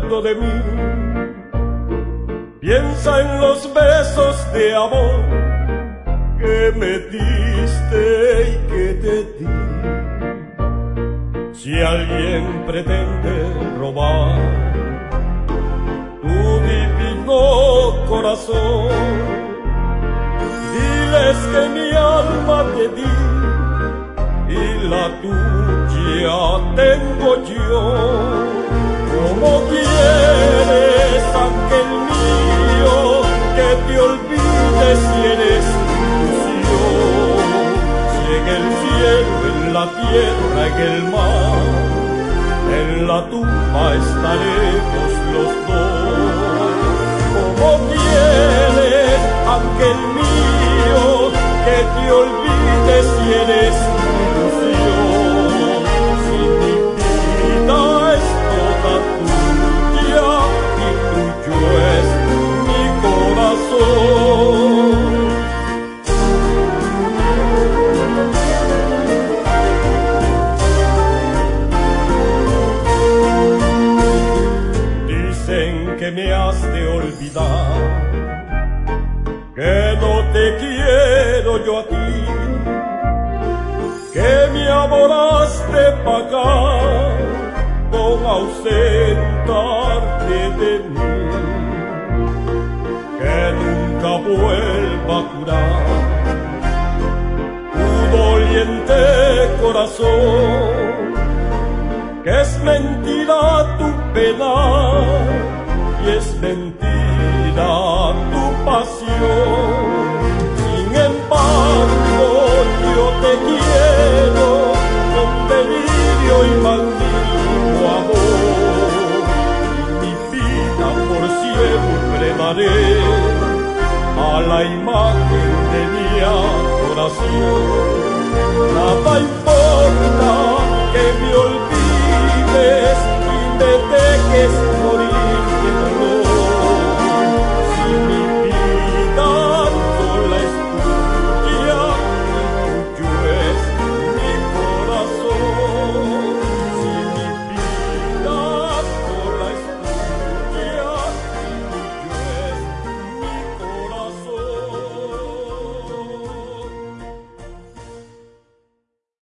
acuerdo de mí. Piensa en los besos de amor que me diste y que te di. Si alguien pretende robar tu divino corazón, diles que mi alma te di y la tuya tengo yo. ¿Cómo quieres, ángel mío, que te olvides si eres ilusión? Si en el cielo, en la tierra, en el mar, en la tumba estaremos los dos. ¿Cómo quieres, ángel mío, que te olvides si eres ilusión? Si mi vida es toda tuya y tuyo es mi corazón. Dicen que me has de olvidar, que no te quiero yo a ti, que mi amor has de pagar con ausentarte de mí, que nunca vuelva a curar tu doliente corazón, que es mentira tu pena y es mentira tu pasión. Sin embargo, yo te quiero con delirio y magnífico amor, y mi vida por siempre daré a la imagen de mi adoración. Nada importa que me olvides y me dejes morir.